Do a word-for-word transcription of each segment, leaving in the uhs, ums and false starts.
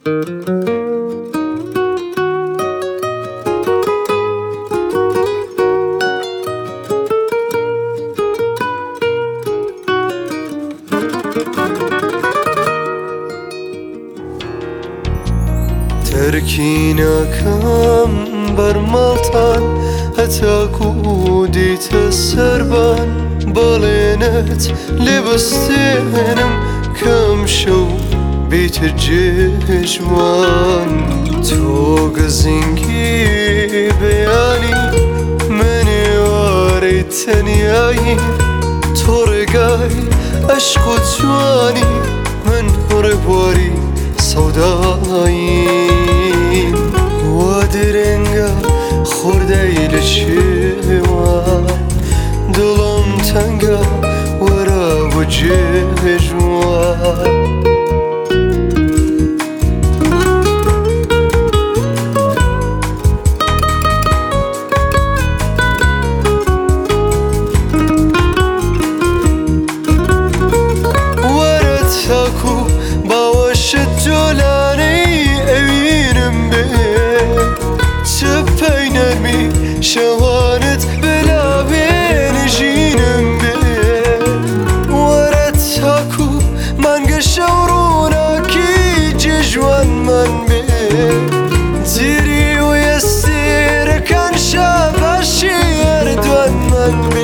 تركيناكم برمالتان هتاكو ديت السربان بالينت لبستينم كم شو بيت الجيجوان توق زنكي بياني مني واري تنياي تورقاي أشكو جواني من ربواري سوداين وادرنگا خوردهی لشیوان دلم تنگا ورا وجهجوان ورتاكو باوش الجولاني اوينم بي سبين ارمي شوانت بلا بين جينم بي ورتاكو مانقا شورونا كي جيجوان من بي زيري ويستير كان شاباشي يردوان من بي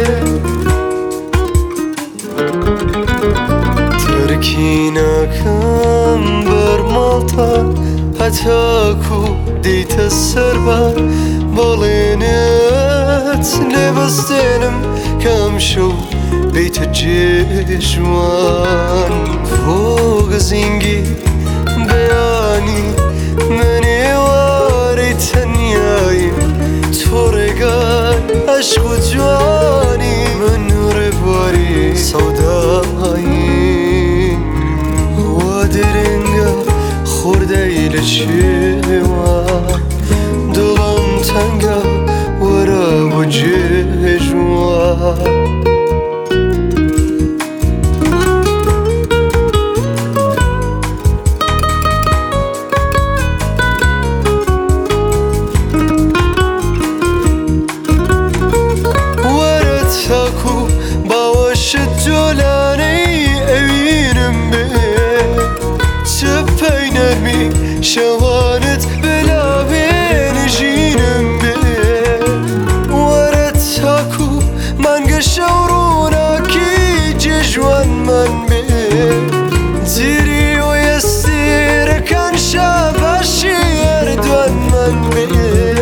تركيناكم برمالتان هتاكو ديت السربان بالينت لبستينم كم شو بيت الجيجوان فوق زنقي بياني مني واري تنياي تورقاي عشق جواني من ربواري سوداين وادرنگا خوردهی لشیوان دلم تنگا ورا وجهجوان ورتاكو باوش الجولاني اوينم بي سبين ارمي شوانت بلا بين جينم بي ورتاكو مانقا شورونا كي جيجوان من بي زيري ويستير كان شاباشي يردوان من بي